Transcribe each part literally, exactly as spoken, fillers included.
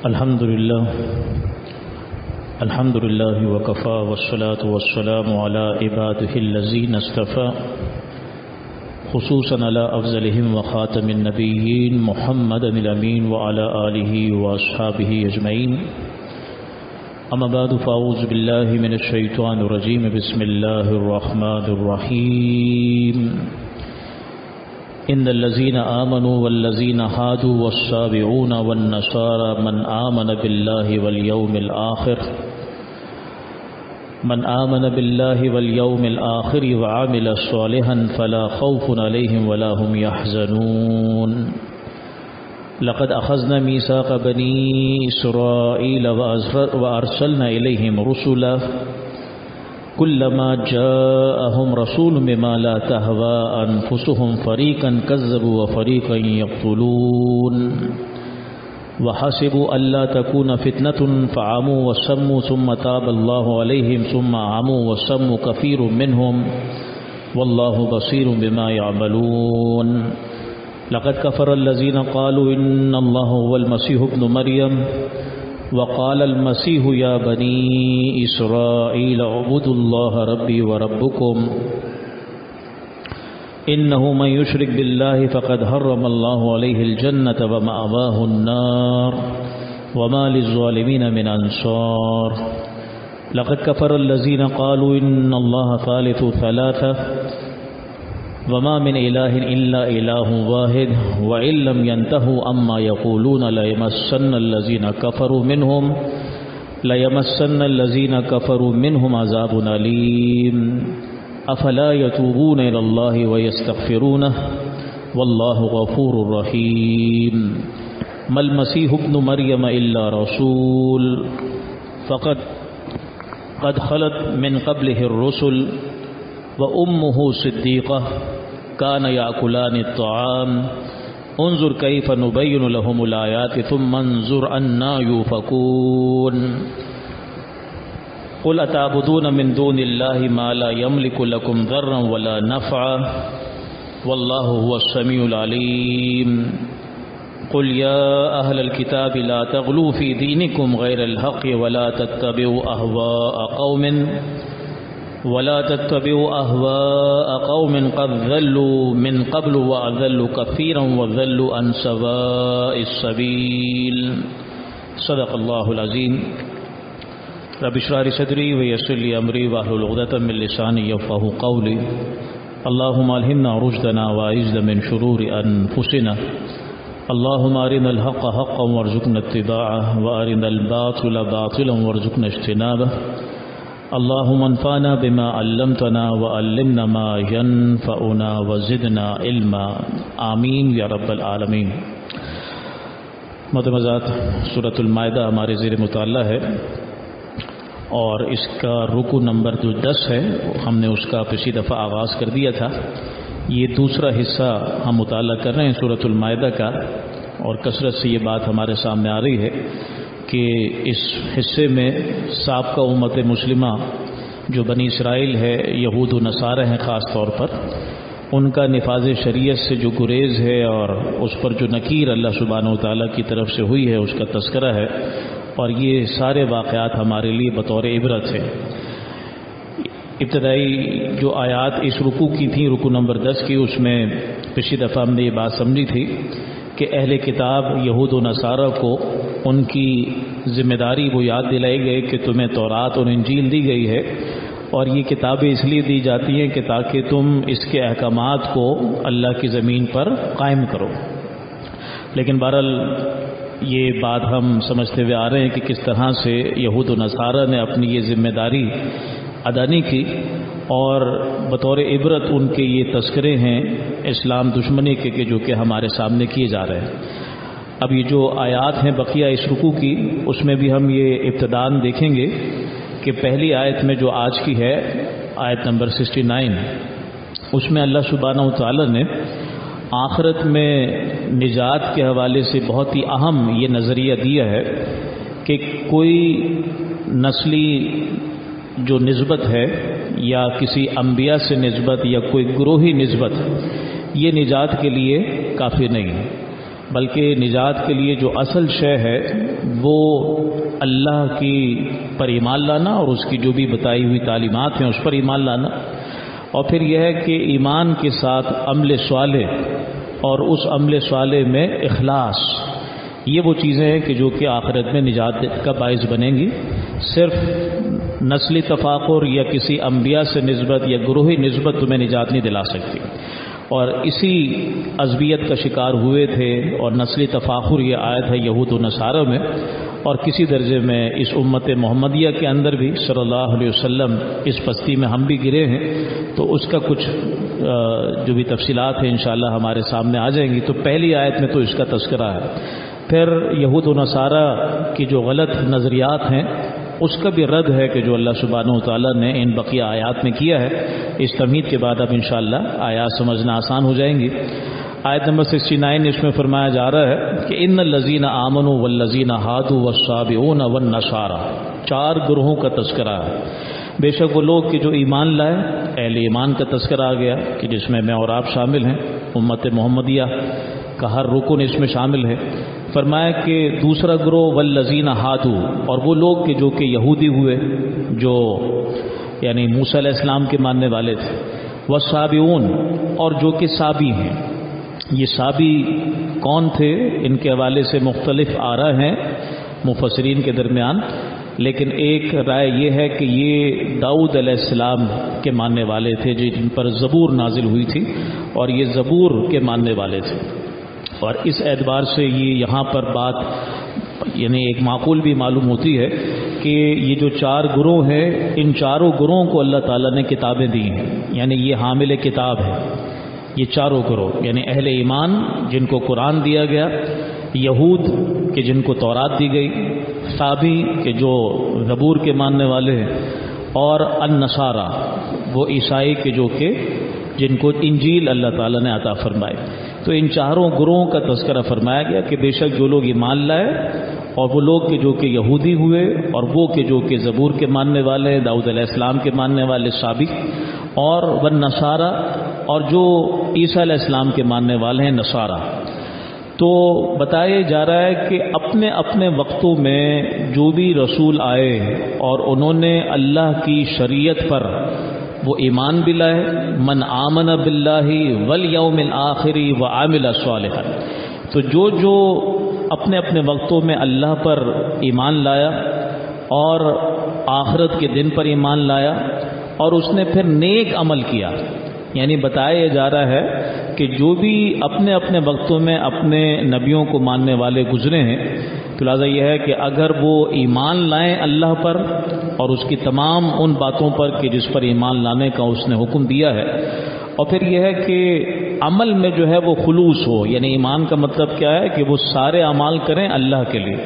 الحمد لله الحمد لله وكفى والصلاة والسلام على عباده الذين اصطفى خصوصا على أفضلهم وخاتم النبيين محمد الأمين وعلى آله وأصحابه أجمعين. أما بعد فأعوذ بالله من الشيطان الرجيم. بسم الله الرحمن الرحيم. إن الذين آمنوا والذين هادوا والصابئون والنصارى من آمن بالله واليوم الآخر من آمن بالله واليوم الآخر وعمل صالحا فلا خوف عليهم ولا هم يحزنون. لقد أخذنا ميثاق بني إسرائيل وأرسلنا إليهم رسلا كلما جاءهم رسول بما لا تهوى أنفسهم فريقا كذبوا وفريقا يقتلون وحسبوا ألا تكون فتنة فعموا وصموا ثم تاب الله عليهم ثم عموا وصموا كثير منهم والله بصير بما يعملون. لقد كفر الذين قالوا إن الله هو المسيح ابن مريم وقال المسيح يا بني إسرائيل اعبدوا الله ربي وربكم إنه من يشرك بالله فقد حرم الله عليه الجنة ومأواه النار وما للظالمين من أنصار. لقد كفر الذين قالوا إن الله ثالث ثلاثة وما من إله إلا إله واحد وإن لم ينتهوا أما يقولون ليمسن الذين كفروا منهم ليمسن الذين كفروا منهم عذاب أليم. أفلا يتوبون إلى الله ويستغفرونه والله غفور رحيم. ما المسيح ابن مريم إلا رسول فقد قد خلت من قبله الرسل وأمه صديقة كان يأكلان الطعام انظر كيف نبين لهم الآيات ثم انظر أنا يؤفكون. قل أتعبدون من دون الله ما لا يملك لكم ضرا ولا نفعا والله هو السميع العليم. قل يا أهل الكتاب لا تغلوا في دينكم غير الحق ولا تتبعوا أهواء قوم ولا تتبعوا أهواء قوم قد ذلوا من قبل وأذلوا كثيرا وذلوا عن سواء السبيل. صدق الله العظيم. رب اشرح لي صدري ويسر لي أمري واحلل عقدة من لساني يفقهوا قولي. اللهم ألهمنا رشدنا وأعذنا من شرور أنفسنا. اللهم أرنا الحق حقا وارزقنا اتباعه وأرنا الباطل باطلا وارزقنا اجتنابه. اللهم انفعنا بما علمتنا وعلمنا ما ينفعنا وزدنا علما آمین یا رب العالمین. محترم حضرات، سورۃ المائدہ ہمارے زیر مطالعہ ہے اور اس کا رکو نمبر جو دس ہے ہم نے اس کا پچھلی دفعہ آغاز کر دیا تھا. یہ دوسرا حصہ ہم مطالعہ کر رہے ہیں سورۃ المائدہ کا اور کثرت سے یہ بات ہمارے سامنے آ رہی ہے کہ اس حصے میں سابقہ امت مسلمہ جو بنی اسرائیل ہے، یہود و نصارہ ہیں خاص طور پر، ان کا نفاذ شریعت سے جو گریز ہے اور اس پر جو نکیر اللہ سبحانہ و تعالیٰ کی طرف سے ہوئی ہے اس کا تذکرہ ہے اور یہ سارے واقعات ہمارے لیے بطور عبرت ہے. ابتدائی جو آیات اس رکوع کی تھیں، رکوع نمبر دس کی، اس میں پچھلی دفعہ ہم نے یہ بات سمجھی تھی کہ اہل کتاب یہود و نصارہ کو ان کی ذمہ داری وہ یاد دلائی گئی کہ تمہیں تورات اور انجیل دی گئی ہے اور یہ کتابیں اس لیے دی جاتی ہیں کہ تاکہ تم اس کے احکامات کو اللہ کی زمین پر قائم کرو. لیکن بہرحال یہ بات ہم سمجھتے ہوئے آ رہے ہیں کہ کس طرح سے یہود و نصارہ نے اپنی یہ ذمہ داری ادا نہیں کی اور بطور عبرت ان کے یہ تذکرے ہیں اسلام دشمنی کے کہ جو کہ ہمارے سامنے کیے جا رہے ہیں. اب یہ جو آیات ہیں بقیہ اس رکوع کی، اس میں بھی ہم یہ ابتداً دیکھیں گے کہ پہلی آیت میں جو آج کی ہے آیت نمبر سکسٹی نائن، اس میں اللہ سبحانہ و تعالیٰ نے آخرت میں نجات کے حوالے سے بہت ہی اہم یہ نظریہ دیا ہے کہ کوئی نسلی جو نسبت ہے یا کسی انبیاء سے نسبت یا کوئی گروہی نسبت یہ نجات کے لیے کافی نہیں. بلکہ نجات کے لیے جو اصل شے ہے وہ اللہ کی پر ایمان لانا اور اس کی جو بھی بتائی ہوئی تعلیمات ہیں اس پر ایمان لانا، اور پھر یہ ہے کہ ایمان کے ساتھ عمل صالح اور اس عمل صالح میں اخلاص، یہ وہ چیزیں ہیں کہ جو کہ آخرت میں نجات کا باعث بنیں گی۔ صرف نسلی تفاخر یا کسی انبیاء سے نسبت یا گروہی نسبت تمہیں نجات نہیں دلا سکتی، اور اسی عصبیت کا شکار ہوئے تھے، اور نسلی تفاخر یہ آیت ہے یہود و نصارہ میں، اور کسی درجے میں اس امت محمدیہ کے اندر بھی صلی اللہ علیہ وسلم اس پستی میں ہم بھی گرے ہیں، تو اس کا کچھ جو بھی تفصیلات ہیں انشاءاللہ ہمارے سامنے آ جائیں گی۔ تو پہلی آیت میں تو اس کا تذکرہ ہے، پھر یہود و نصارہ کی جو غلط نظریات ہیں اس کا بھی رد ہے کہ جو اللہ سبحانہ و تعالیٰ نے ان بقیہ آیات میں کیا ہے۔ اس تمہید کے بعد اب انشاءاللہ آیات سمجھنا آسان ہو جائیں گی۔ آیت نمبر سکسٹی نائن اس میں فرمایا جا رہا ہے کہ ان الذین آمنوا والذین ہادوا والصابئون والنصارى، چار گروہوں کا تذکرہ ہے۔ بے شک وہ لوگ کہ جو ایمان لائے، اہل ایمان کا تذکرہ آ گیا کہ جس میں میں اور آپ شامل ہیں، امت محمدیہ کا ہر رکن اس میں شامل ہے۔ فرمایا کہ دوسرا گروہ والذین ہادوا، اور وہ لوگ کہ جو کہ یہودی ہوئے، جو یعنی موسیٰ علیہ السلام کے ماننے والے تھے، والصابئون، اور جو کہ صابی ہیں۔ یہ صابی کون تھے ان کے حوالے سے مختلف آراء ہیں مفسرین کے درمیان، لیکن ایک رائے یہ ہے کہ یہ داؤد علیہ السلام کے ماننے والے تھے جن پر زبور نازل ہوئی تھی، اور یہ زبور کے ماننے والے تھے، اور اس اعتبار سے یہ یہاں پر بات یعنی ایک معقول بھی معلوم ہوتی ہے کہ یہ جو چار گروہ ہیں، ان چاروں گروہوں کو اللہ تعالیٰ نے کتابیں دی ہیں، یعنی یہ حامل کتاب ہے یہ چاروں گروہ، یعنی اہل ایمان جن کو قرآن دیا گیا، یہود کہ جن کو تورات دی گئی، صابی کہ جو زبور کے ماننے والے ہیں، اور النصارہ وہ عیسائی کے جو کہ جن کو انجیل اللہ تعالیٰ نے عطا فرمائی۔ تو ان چاروں گروہوں کا تذکرہ فرمایا گیا کہ بے شک جو لوگ ایمان لائے، اور وہ لوگ کہ جو کہ یہودی ہوئے، اور وہ کہ جو کہ زبور کے ماننے والے ہیں، داؤد علیہ السلام کے ماننے والے صابی، اور والنصارہ، اور جو عیسیٰ علیہ السلام کے ماننے والے ہیں نصارہ۔ تو بتایا جا رہا ہے کہ اپنے اپنے وقتوں میں جو بھی رسول آئے اور انہوں نے اللہ کی شریعت پر وہ ایمان بھی لائے، من آمن باللہ والیوم الآخر وعمل صالحا، تو جو جو اپنے اپنے وقتوں میں اللہ پر ایمان لایا اور آخرت کے دن پر ایمان لایا، اور اس نے پھر نیک عمل کیا، یعنی بتایا جا رہا ہے کہ جو بھی اپنے اپنے وقتوں میں اپنے نبیوں کو ماننے والے گزرے ہیں، تو لہٰذا یہ ہے کہ اگر وہ ایمان لائیں اللہ پر اور اس کی تمام ان باتوں پر کہ جس پر ایمان لانے کا اس نے حکم دیا ہے، اور پھر یہ ہے کہ عمل میں جو ہے وہ خلوص ہو، یعنی ایمان کا مطلب کیا ہے کہ وہ سارے اعمال کریں اللہ کے لیے،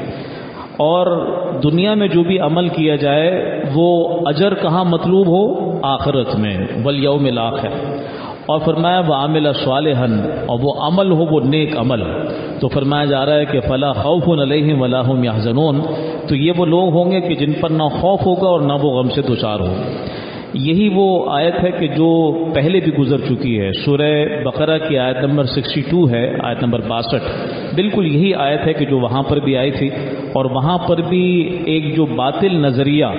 اور دنیا میں جو بھی عمل کیا جائے وہ اجر کہاں مطلوب ہو؟ آخرت میں، والیوم الآخر۔ اور فرمایا وعمل صالحا، اور وہ عمل ہو وہ نیک عمل، تو فرمایا جا رہا ہے کہ فلا خوف علیہم ولا هم يحزنون، تو یہ وہ لوگ ہوں گے کہ جن پر نہ خوف ہوگا اور نہ وہ غم سے دوچار ہو۔ یہی وہ آیت ہے کہ جو پہلے بھی گزر چکی ہے، سورہ بقرہ کی آیت نمبر سکسٹی ٹو ہے، آیت نمبر باسٹھ، بالکل یہی آیت ہے کہ جو وہاں پر بھی آئی تھی، اور وہاں پر بھی ایک جو باطل نظریہ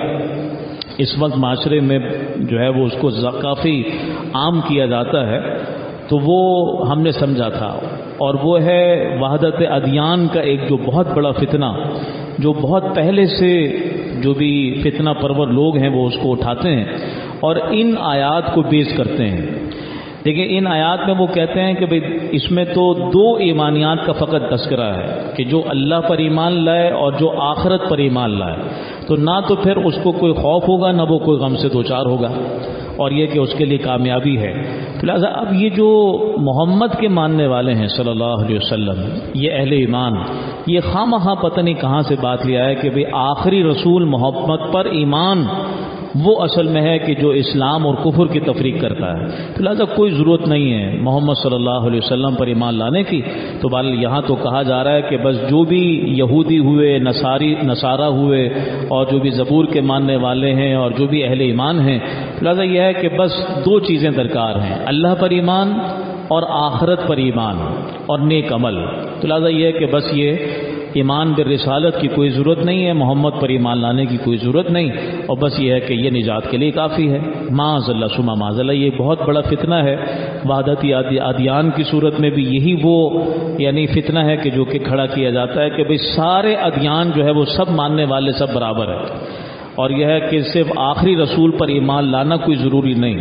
اس وقت معاشرے میں جو ہے وہ اس کو کافی عام کیا جاتا ہے، تو وہ ہم نے سمجھا تھا، اور وہ ہے وحدت ادیان کا ایک جو بہت بڑا فتنہ، جو بہت پہلے سے جو بھی فتنہ پرور لوگ ہیں وہ اس کو اٹھاتے ہیں اور ان آیات کو بیس کرتے ہیں۔ دیکھیں ان آیات میں وہ کہتے ہیں کہ بھئی اس میں تو دو ایمانیات کا فقط تذکرہ ہے کہ جو اللہ پر ایمان لائے اور جو آخرت پر ایمان لائے، تو نہ تو پھر اس کو کوئی خوف ہوگا نہ وہ کوئی غم سے دوچار ہوگا، اور یہ کہ اس کے لیے کامیابی ہے۔ لہٰذا اب یہ جو محمد کے ماننے والے ہیں صلی اللہ علیہ وسلم، یہ اہل ایمان، یہ خواہ مخواہ پتہ نہیں کہاں سے بات لیا ہے کہ بھئی آخری رسول محمد پر ایمان وہ اصل میں ہے کہ جو اسلام اور کفر کی تفریق کرتا ہے، تو لہٰذا کوئی ضرورت نہیں ہے محمد صلی اللہ علیہ وسلم پر ایمان لانے کی۔ تو بہرحال یہاں تو کہا جا رہا ہے کہ بس جو بھی یہودی ہوئے، نصاری نصارہ ہوئے، اور جو بھی زبور کے ماننے والے ہیں اور جو بھی اہل ایمان ہیں، لہٰذا یہ ہے کہ بس دو چیزیں درکار ہیں، اللہ پر ایمان اور آخرت پر ایمان اور نیک عمل. تو لہٰذا یہ ہے کہ بس یہ ایمان بالرسالت کی کوئی ضرورت نہیں ہے، محمد پر ایمان لانے کی کوئی ضرورت نہیں، اور بس یہ ہے کہ یہ نجات کے لیے کافی ہے. معاذ اللہ ثم معاذ اللہ، یہ بہت بڑا فتنہ ہے. وحدت ادیان کی صورت میں بھی یہی وہ یعنی فتنہ ہے کہ جو کہ کھڑا کیا جاتا ہے کہ بھئی سارے ادیان جو ہے وہ سب ماننے والے سب برابر ہیں، اور یہ ہے کہ صرف آخری رسول پر ایمان لانا کوئی ضروری نہیں،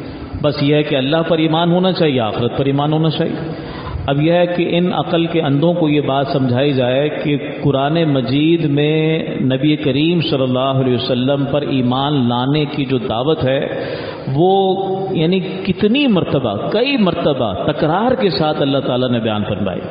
بس یہ ہے کہ اللہ پر ایمان ہونا چاہیے، آخرت پر ایمان ہونا چاہیے. اب یہ ہے کہ ان عقل کے اندھوں کو یہ بات سمجھائی جائے کہ قرآن مجید میں نبی کریم صلی اللہ علیہ وسلم پر ایمان لانے کی جو دعوت ہے وہ یعنی کتنی مرتبہ، کئی مرتبہ تکرار کے ساتھ اللہ تعالیٰ نے بیان فرمائی.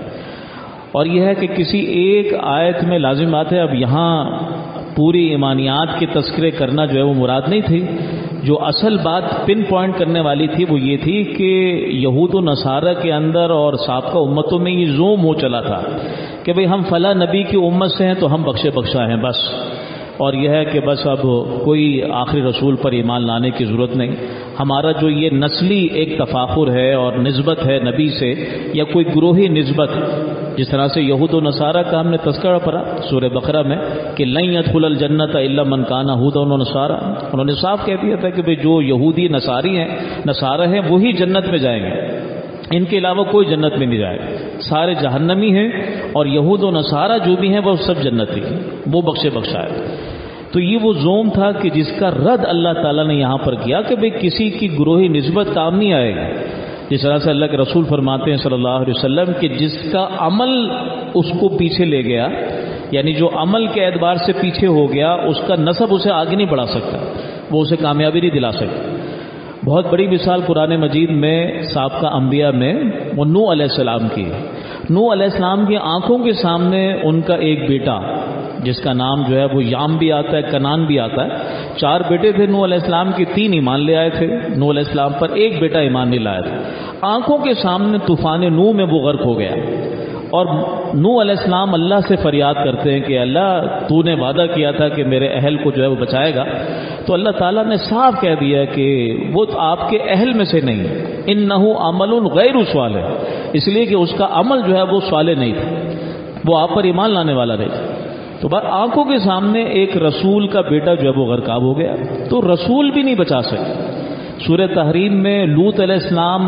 اور یہ ہے کہ کسی ایک آیت میں لازم بات ہے. اب یہاں پوری ایمانیات کے تذکرے کرنا جو ہے وہ مراد نہیں تھی. جو اصل بات پن پوائنٹ کرنے والی تھی وہ یہ تھی کہ یہود و نصارہ کے اندر اور سابقہ امتوں میں یہ زوم ہو چلا تھا کہ بھئی ہم فلاں نبی کی امت سے ہیں تو ہم بخشے بخشا ہیں بس، اور یہ ہے کہ بس اب کوئی آخری رسول پر ایمان لانے کی ضرورت نہیں. ہمارا جو یہ نسلی ایک تفاخر ہے اور نسبت ہے نبی سے، یا کوئی گروہی نسبت، جس طرح سے یہود و نصارہ کا ہم نے تذکرہ پڑھا سورہ بقرہ میں کہ لن يدخل الجنت الا من کان هودا و نصارى، انہوں نے صاف کہہ دیا تھا کہ بھئی جو یہودی نصاری ہیں نصارہ ہیں وہی جنت میں جائیں گے، ان کے علاوہ کوئی جنت میں نہیں جائے گا، سارے جہنمی ہیں، اور یہود و نصارہ جو بھی ہیں وہ سب جنتی ہیں، وہ بخشے بخشا ہے. تو یہ وہ زوم تھا کہ جس کا رد اللہ تعالیٰ نے یہاں پر کیا کہ بھئی کسی کی گروہی نسبت کام نہیں آئے گی. جس طرح سے اللہ کے رسول فرماتے ہیں صلی اللہ علیہ وسلم کہ جس کا عمل اس کو پیچھے لے گیا، یعنی جو عمل کے اعتبار سے پیچھے ہو گیا، اس کا نسب اسے آگے نہیں بڑھا سکتا، وہ اسے کامیابی نہیں دلا سکتا. بہت بڑی مثال قرآن مجید میں سابقہ انبیاء میں وہ نوح علیہ السلام کی. نوح علیہ السلام کی آنکھوں کے سامنے ان کا ایک بیٹا جس کا نام جو ہے وہ یام بھی آتا ہے، کنان بھی آتا ہے، چار بیٹے تھے نوح علیہ السلام کی، تین ایمان لے آئے تھے نوح علیہ السلام پر، ایک بیٹا ایمان نہیں لایا تھا. آنکھوں کے سامنے طوفان نوح میں وہ غرق ہو گیا، اور نوح علیہ السلام اللہ سے فریاد کرتے ہیں کہ اللہ تو نے وعدہ کیا تھا کہ میرے اہل کو جو ہے وہ بچائے گا. تو اللہ تعالیٰ نے صاف کہہ دیا کہ وہ آپ کے اہل میں سے نہیں، انہ عمل غیر صالح، اس لیے کہ اس کا عمل جو ہے وہ صالح نہیں تھا، وہ آپ پر ایمان لانے والا نہیں تھا. تو بات آنکھوں کے سامنے ایک رسول کا بیٹا جو ہے وہ غرقاب ہو گیا، تو رسول بھی نہیں بچا سکے. سورہ تحریم میں لوط علیہ السلام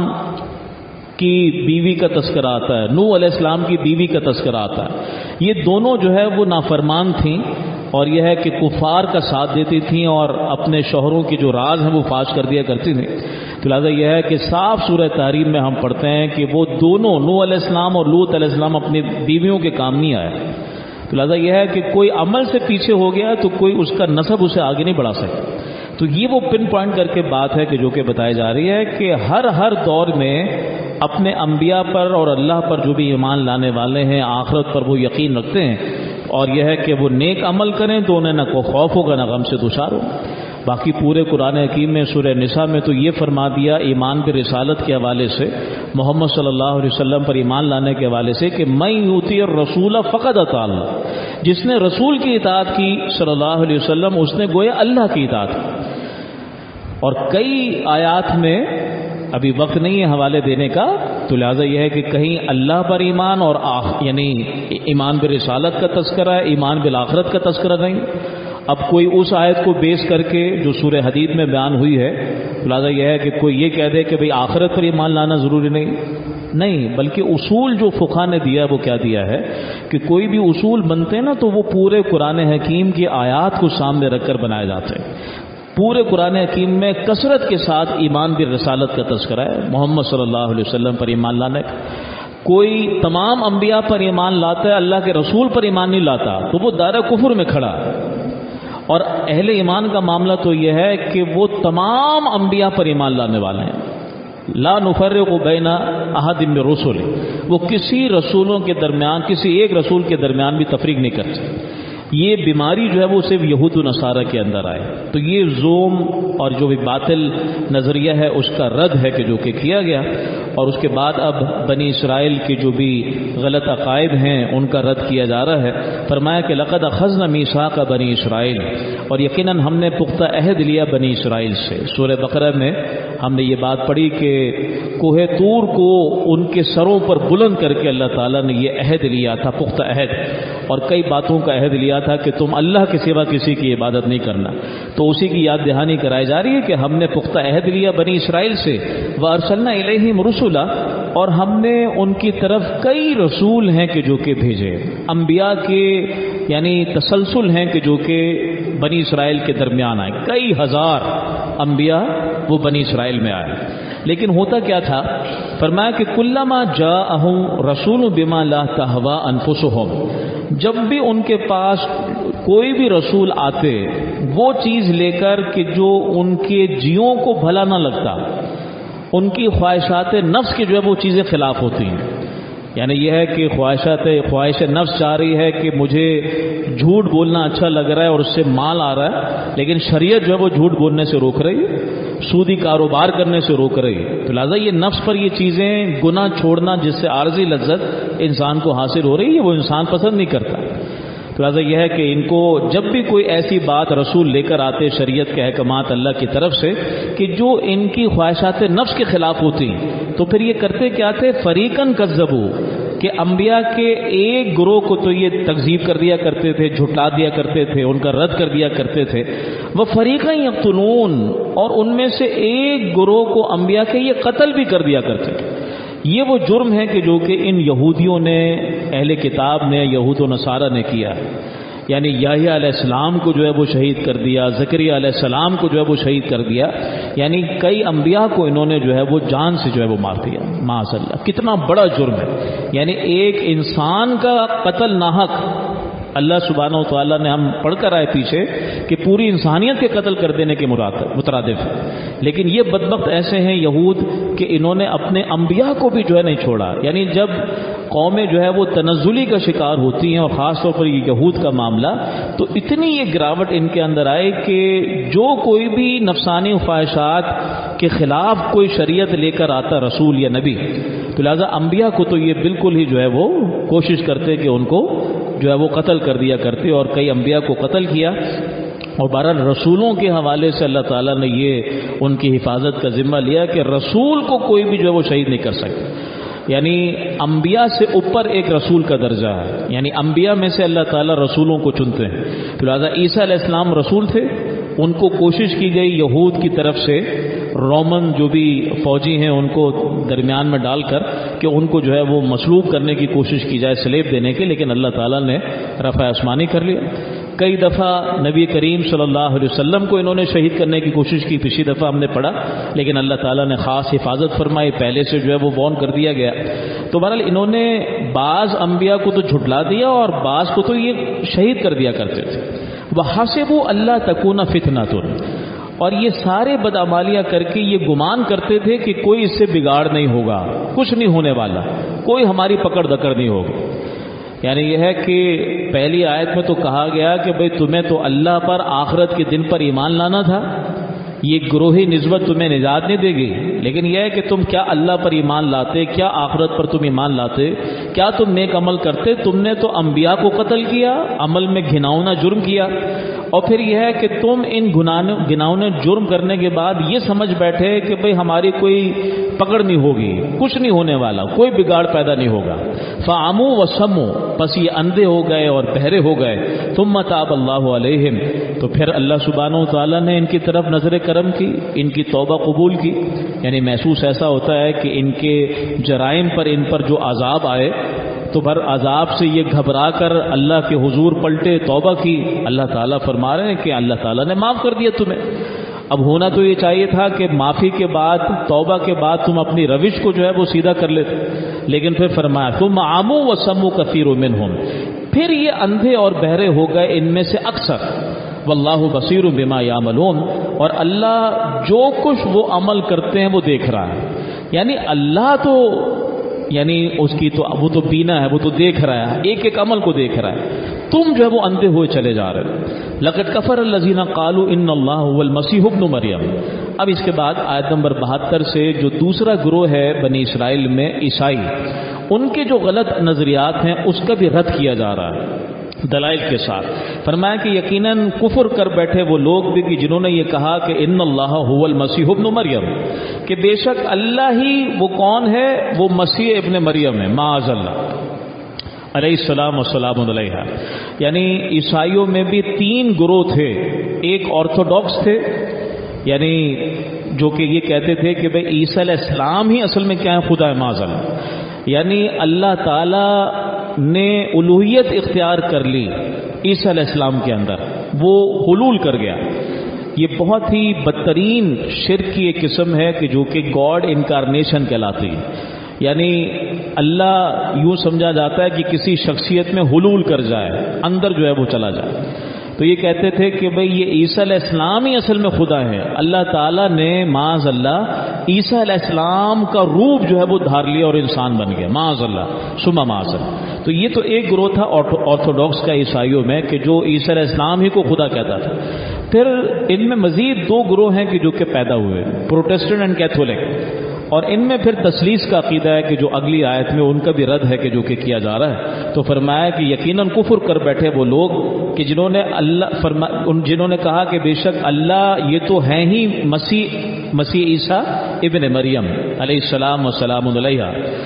کی بیوی کا تذکرہ آتا ہے، نوح علیہ السلام کی بیوی کا تذکرہ آتا ہے. یہ دونوں جو ہے وہ نافرمان تھیں، اور یہ ہے کہ کفار کا ساتھ دیتی تھیں اور اپنے شوہروں کے جو راز ہیں وہ فاش کر دیا کرتی تھیں. تو لہٰذا یہ ہے کہ صاف سورہ تحریم میں ہم پڑھتے ہیں کہ وہ دونوں نوح علیہ السلام اور لوط علیہ السلام اپنی بیویوں کے کام نہیں آئے. تو لہٰذا یہ ہے کہ کوئی عمل سے پیچھے ہو گیا تو کوئی اس کا نسب اسے آگے نہیں بڑھا سکتا. تو یہ وہ پن پوائنٹ کر کے بات ہے کہ جو کہ بتائی جا رہی ہے کہ ہر ہر دور میں اپنے انبیاء پر اور اللہ پر جو بھی ایمان لانے والے ہیں، آخرت پر وہ یقین رکھتے ہیں، اور یہ ہے کہ وہ نیک عمل کریں تو انہیں نہ کوئی خوف ہوگا نہ غم سے دوچار ہو. باقی پورے قرآن حکیم میں سورہ نساء میں تو یہ فرما دیا ایمان پر رسالت کے حوالے سے، محمد صلی اللہ علیہ وسلم پر ایمان لانے کے حوالے سے کہ من یطیع الرسول فقد اطاع اللہ، جس نے رسول کی اطاعت کی صلی اللہ علیہ وسلم اس نے گویا اللہ کی اطاعت کی. اور کئی آیات میں ابھی وقت نہیں ہے حوالے دینے کا، تو لہٰذا یہ ہے کہ کہیں اللہ پر ایمان اور آخ یعنی ایمان بالرسالت کا تذکرہ ہے، ایمان بالآخرت کا تذکرہ نہیں. اب کوئی اس آیت کو بیس کر کے جو سورہ حدید میں بیان ہوئی ہے، تو لہٰذا یہ ہے کہ کوئی یہ کہہ دے کہ بھئی آخرت پر ایمان لانا ضروری نہیں، نہیں، بلکہ اصول جو فقہ نے دیا وہ کیا دیا ہے کہ کوئی بھی اصول بنتے ہیں نا تو وہ پورے قرآن حکیم کی آیات کو سامنے رکھ کر بنائے جاتے ہیں. پورے قرآن حکیم میں کثرت کے ساتھ ایمان بالرسالت کا تذکرہ ہے، محمد صلی اللہ علیہ وسلم پر ایمان لانے کا. کوئی تمام انبیاء پر ایمان لاتا ہے، اللہ کے رسول پر ایمان نہیں لاتا تو وہ دائرہ کفر میں کھڑا ہے. اور اہل ایمان کا معاملہ تو یہ ہے کہ وہ تمام انبیاء پر ایمان لانے والے ہیں، لا نفرق بین احد من الرسل، وہ کسی رسولوں کے درمیان، کسی ایک رسول کے درمیان بھی تفریق نہیں کرتے. یہ بیماری جو ہے وہ صرف یہود و نصارہ کے اندر آئے. تو یہ زوم اور جو بھی باطل نظریہ ہے اس کا رد ہے کہ جو کہ کیا گیا، اور اس کے بعد اب بنی اسرائیل کے جو بھی غلط عقائد ہیں ان کا رد کیا جا رہا ہے. فرمایا کہ لقد اخذنا میثاق بنی اسرائیل، اور یقیناً ہم نے پختہ عہد لیا بنی اسرائیل سے. سورہ بقرہ میں ہم نے یہ بات پڑھی کہ کوہ طور کو ان کے سروں پر بلند کر کے اللہ تعالیٰ نے یہ عہد لیا تھا، پختہ عہد، اور کئی باتوں کا عہد لیا تھا کہ تم اللہ کے سوا کسی کی عبادت نہیں کرنا. تو اسی کی یاد دہانی کرائی جا رہی ہے کہ ہم نے پختہ عہد لیا بنی اسرائیل سے. وَأَرْسَلْنَا إِلَيْهِمْ رُسُلًا، اور ہم نے ان کی طرف کئی رسول ہیں کہ جو کہ بھیجے. انبیاء کے یعنی تسلسل ہیں کہ جو کہ بنی اسرائیل کے درمیان آئے. کئی ہزار انبیاء وہ بنی اسرائیل میں آئے. لیکن ہوتا کیا تھا؟ فرمایا کہ کلما جاءہم رسول بما لا تہوی انفسہم، جب بھی ان کے پاس کوئی بھی رسول آتے وہ چیز لے کر کہ جو ان کے جیوں کو بھلا نہ لگتا، ان کی خواہشات نفس کی جو ہے وہ چیزیں خلاف ہوتی ہیں. یعنی یہ ہے کہ خواہشات خواہش نفس چاہ رہی ہے کہ مجھے جھوٹ بولنا اچھا لگ رہا ہے اور اس سے مال آ رہا ہے، لیکن شریعت جو ہے وہ جھوٹ بولنے سے روک رہی ہے، سودی کاروبار کرنے سے روک رہی ہے. تو لہٰذا یہ نفس پر یہ چیزیں گناہ چھوڑنا جس سے عارضی لذت انسان کو حاصل ہو رہی ہے وہ انسان پسند نہیں کرتا. تو لہٰذا یہ ہے کہ ان کو جب بھی کوئی ایسی بات رسول لے کر آتے شریعت کے احکامات اللہ کی طرف سے کہ جو ان کی خواہشات نفس کے خلاف ہوتی تو پھر یہ کرتے کیا تھے؟ فریقاً کذبوا، کہ انبیاء کے ایک گروہ کو تو یہ تکذیب کر دیا کرتے تھے، جھٹلا دیا کرتے تھے، ان کا رد کر دیا کرتے تھے. وہ فریقاً یقتلون، اور ان میں سے ایک گروہ کو انبیاء کے یہ قتل بھی کر دیا کرتے تھے. یہ وہ جرم ہے کہ جو کہ ان یہودیوں نے، اہل کتاب نے، یہود و نصارہ نے کیا ہے. یعنی یحییٰ علیہ السلام کو جو ہے وہ شہید کر دیا، زکریا علیہ السلام کو جو ہے وہ شہید کر دیا. یعنی کئی انبیاء کو انہوں نے جو ہے وہ جان سے جو ہے وہ مار دیا. معاذ اللہ، کتنا بڑا جرم ہے. یعنی ایک انسان کا قتل ناحق، اللہ سبحانہ و تعالیٰ نے ہم پڑھ کر آئے پیچھے کہ پوری انسانیت کے قتل کر دینے کے مترادف ہے. لیکن یہ بدبخت ایسے ہیں یہود کہ انہوں نے اپنے انبیاء کو بھی جو ہے نہیں چھوڑا. یعنی جب قومیں جو ہے وہ تنزلی کا شکار ہوتی ہیں، اور خاص طور پر یہ یہود کا معاملہ، تو اتنی یہ گراوٹ ان کے اندر آئے کہ جو کوئی بھی نفسانی خواہشات کے خلاف کوئی شریعت لے کر آتا رسول یا نبی، تو لہذا انبیاء کو تو یہ بالکل ہی جو ہے وہ کوشش کرتے کہ ان کو جو ہے وہ قتل کر دیا کرتے، اور کئی انبیاء کو قتل کیا. اور بہرحال رسولوں کے حوالے سے اللہ تعالیٰ نے یہ ان کی حفاظت کا ذمہ لیا کہ رسول کو کوئی بھی جو ہے وہ شہید نہیں کر سکتا. یعنی انبیاء سے اوپر ایک رسول کا درجہ ہے. یعنی انبیاء میں سے اللہ تعالیٰ رسولوں کو چنتے ہیں. تو لہٰذا عیسیٰ علیہ السلام رسول تھے، ان کو کوشش کی گئی یہود کی طرف سے، رومن جو بھی فوجی ہیں ان کو درمیان میں ڈال کر کہ ان کو جو ہے وہ مصلوب کرنے کی کوشش کی جائے، سلیب دینے کی، لیکن اللہ تعالیٰ نے رفع آسمانی کر لیا. کئی دفعہ نبی کریم صلی اللہ علیہ وسلم کو انہوں نے شہید کرنے کی کوشش کی، پچھلی دفعہ ہم نے پڑھا، لیکن اللہ تعالیٰ نے خاص حفاظت فرمائی، پہلے سے جو ہے وہ وارن کر دیا گیا. تو بہرحال انہوں نے بعض انبیاء کو تو جھٹلا دیا اور بعض کو تو یہ شہید کر دیا کرتے تھے. وَحَسِبُوا أَلَّا تَكُونَ فِتْنَةٌ، اور یہ سارے بدعمالیاں کر کے یہ گمان کرتے تھے کہ کوئی اس سے بگاڑ نہیں ہوگا، کچھ نہیں ہونے والا، کوئی ہماری پکڑ دکڑ نہیں ہوگی. یعنی یہ ہے کہ پہلی آیت میں تو کہا گیا کہ بھئی تمہیں تو اللہ پر، آخرت کے دن پر ایمان لانا تھا، یہ گروہی نسبت تمہیں نجات نہیں دے گی. لیکن یہ ہے کہ تم کیا اللہ پر ایمان لاتے، کیا آخرت پر تم ایمان لاتے، کیا تم نیک عمل کرتے؟ تم نے تو انبیاء کو قتل کیا، عمل میں گھناؤنا جرم کیا، اور پھر یہ ہے کہ تم ان گناؤنے جرم کرنے کے بعد یہ سمجھ بیٹھے کہ بھئی ہماری کوئی پکڑ نہیں ہوگی، کچھ نہیں ہونے والا، کوئی بگاڑ پیدا نہیں ہوگا. فَعَمُوا وَصَمُّوا، پس یہ اندھے ہو گئے اور بہرے ہو گئے. ثُمَّ تَابَ اللَّهُ عَلَيْهِمْ، تو پھر اللہ سبحانہ و تعالیٰ نے ان کی طرف نظر کرم کی، ان کی توبہ قبول کی. یعنی محسوس ایسا ہوتا ہے کہ ان کے جرائم پر ان پر جو عذاب آئے تو بھر عذاب سے یہ گھبرا کر اللہ کے حضور پلٹے، توبہ کی. اللہ تعالیٰ فرما رہے ہیں کہ اللہ تعالیٰ نے معاف کر دیا تمہیں. اب ہونا تو یہ چاہیے تھا کہ معافی کے بعد، توبہ کے بعد تم اپنی روش کو جو ہے وہ سیدھا کر لیتے، لیکن پھر فرمایا ثم عموا وصموا كثير منهم، پھر یہ اندھے اور بہرے ہو گئے ان میں سے اکثر. واللہ بصیر بما یعملون، اور اللہ جو کچھ وہ عمل کرتے ہیں وہ دیکھ رہا ہے. یعنی اللہ تو یعنی اس کی تو وہ تو بینا ہے، وہ تو دیکھ رہا ہے، ایک ایک عمل کو دیکھ رہا ہے، تم جو ہے وہ اندھے ہوئے چلے جا رہے ہو۔ لقد کفر الذین قالوا ان اللہ هو المسیح ابن مریم۔ اب اس کے بعد آیت نمبر بہتر سے جو دوسرا گروہ ہے بنی اسرائیل میں عیسائی، ان کے جو غلط نظریات ہیں اس کا بھی رد کیا جا رہا ہے دلائل کے ساتھ۔ فرمایا کہ یقیناً کفر کر بیٹھے وہ لوگ بھی کہ جنہوں نے یہ کہا کہ ان اللہ هو المسیح ابن مریم، کہ بے شک اللہ ہی وہ کون ہے، وہ مسیح ابن مریم ہے، معاذ اللہ علیہ السلام والسلام علیہ۔ یعنی عیسائیوں میں بھی تین گروہ تھے، ایک آرتھوڈاکس تھے، یعنی جو کہ یہ کہتے تھے کہ بھئی عیسیٰ علیہ السلام ہی اصل میں کیا ہے، خدا ہے، معاذ اللہ، یعنی اللہ تعالی نے الوہیت اختیار کر لی عیسیٰ علیہ السلام کے اندر، وہ حلول کر گیا۔ یہ بہت ہی بدترین شرک کی ایک قسم ہے کہ جو کہ گاڈ انکارنیشن کہلاتی ہے، یعنی اللہ یوں سمجھا جاتا ہے کہ کسی شخصیت میں حلول کر جائے، اندر جو ہے وہ چلا جائے۔ تو یہ کہتے تھے کہ بھئی یہ عیسیٰ علیہ السلام ہی اصل میں خدا ہے، اللہ تعالیٰ نے معاذ اللہ عیسیٰ علیہ السلام کا روپ جو ہے وہ دھار لیا اور انسان بن گیا، معاذ اللہ ثم معاذ اللہ۔ تو یہ تو ایک گروہ تھا آرتھوڈاکس کا عیسائیوں میں کہ جو عیسیٰ علیہ السلام ہی کو خدا کہتا تھا۔ پھر ان میں مزید دو گروہ ہیں کہ جو کہ پیدا ہوئے، پروٹسٹنٹ اینڈ کیتھولک، اور ان میں پھر تثلیث کا عقیدہ ہے کہ جو اگلی آیت میں ان کا بھی رد ہے کہ جو کہ کیا جا رہا ہے۔ تو فرمایا کہ یقیناً کفر کر بیٹھے وہ لوگ کہ جنہوں نے اللہ فرما جنہوں نے کہا کہ بے شک اللہ یہ تو ہیں ہی مسیح مسیح عیسیٰ ابن مریم علیہ السلام والسلام علیہ۔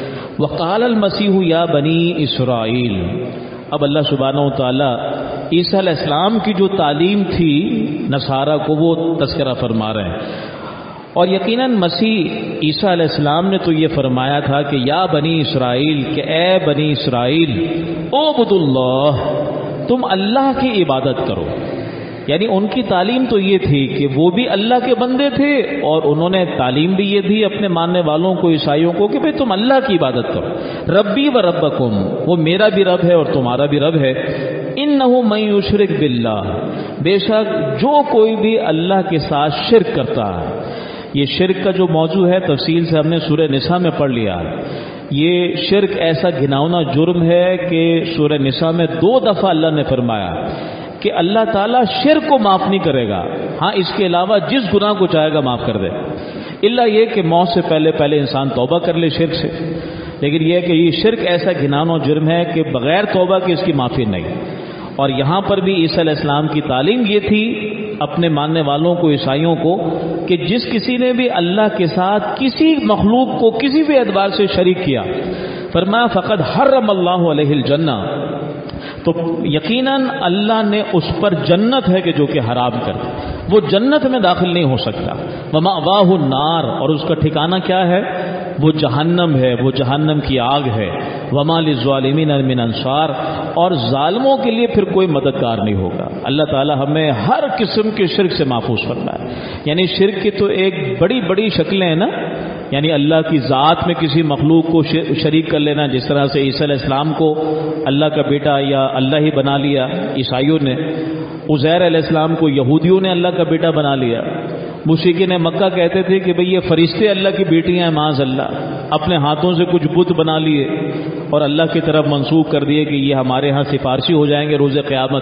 وقال المسیح یا بنی اسرائیل۔ اب اللہ سبحانہ و تعالی عیسیٰ علیہ السلام کی جو تعلیم تھی نصارہ کو وہ تذکرہ فرما رہے ہیں، اور یقیناً مسیح عیسیٰ علیہ السلام نے تو یہ فرمایا تھا کہ یا بنی اسرائیل، کہ اے بنی اسرائیل اعبدوا اللہ، تم اللہ کی عبادت کرو۔ یعنی ان کی تعلیم تو یہ تھی کہ وہ بھی اللہ کے بندے تھے، اور انہوں نے تعلیم بھی یہ دی اپنے ماننے والوں کو، عیسائیوں کو، کہ بھئی تم اللہ کی عبادت کرو، ربی و ربکم، وہ میرا بھی رب ہے اور تمہارا بھی رب ہے، انہ من یشرک باللہ، بے شک جو کوئی بھی اللہ کے ساتھ شرک کرتا ہے۔ یہ شرک کا جو موضوع ہے تفصیل سے ہم نے سورہ نساء میں پڑھ لیا۔ یہ شرک ایسا گھناؤنا جرم ہے کہ سورہ نساء میں دو دفعہ اللہ نے فرمایا کہ اللہ تعالیٰ شرک کو معاف نہیں کرے گا، ہاں اس کے علاوہ جس گناہ کو چاہے گا معاف کر دے، الا یہ کہ موت سے پہلے پہلے انسان توبہ کر لے شرک سے۔ لیکن یہ کہ یہ شرک ایسا گھناؤنا جرم ہے کہ بغیر توبہ کے اس کی معافی نہیں۔ اور یہاں پر بھی عیسیٰ علیہ السلام کی تعلیم یہ تھی اپنے ماننے والوں کو، عیسائیوں کو، کہ جس کسی نے بھی اللہ کے ساتھ کسی مخلوق کو کسی بھی اعتبار سے شریک کیا، فرمایا فقد حرم اللہ علیہ الجنہ، تو یقیناً اللہ نے اس پر جنت ہے کہ جو کہ حرام کر دے، وہ جنت میں داخل نہیں ہو سکتا۔ ومأواہ النار، اور اس کا ٹھکانہ کیا ہے، وہ جہنم ہے، وہ جہنم کی آگ ہے۔ وما للظالمین من انصار، اور ظالموں کے لیے پھر کوئی مددگار نہیں ہوگا۔ اللہ تعالی ہمیں ہر قسم کے شرک سے محفوظ فرمائے۔ یعنی شرک کی تو ایک بڑی بڑی شکلیں ہیں نا، یعنی اللہ کی ذات میں کسی مخلوق کو شریک کر لینا، جس طرح سے عیسیٰ علیہ السلام کو اللہ کا بیٹا یا اللہ ہی بنا لیا عیسائیوں نے، عزیر علیہ السلام کو یہودیوں نے اللہ کا بیٹا بنا لیا، مشرکین مکہ کہتے تھے کہ بھئی یہ فرشتے اللہ کی بیٹیاں ہیں، معاذ اللہ، اپنے ہاتھوں سے کچھ بت بنا لیے اور اللہ کی طرف منسوخ کر دیے کہ یہ ہمارے ہاں سفارشی ہو جائیں گے روز قیامت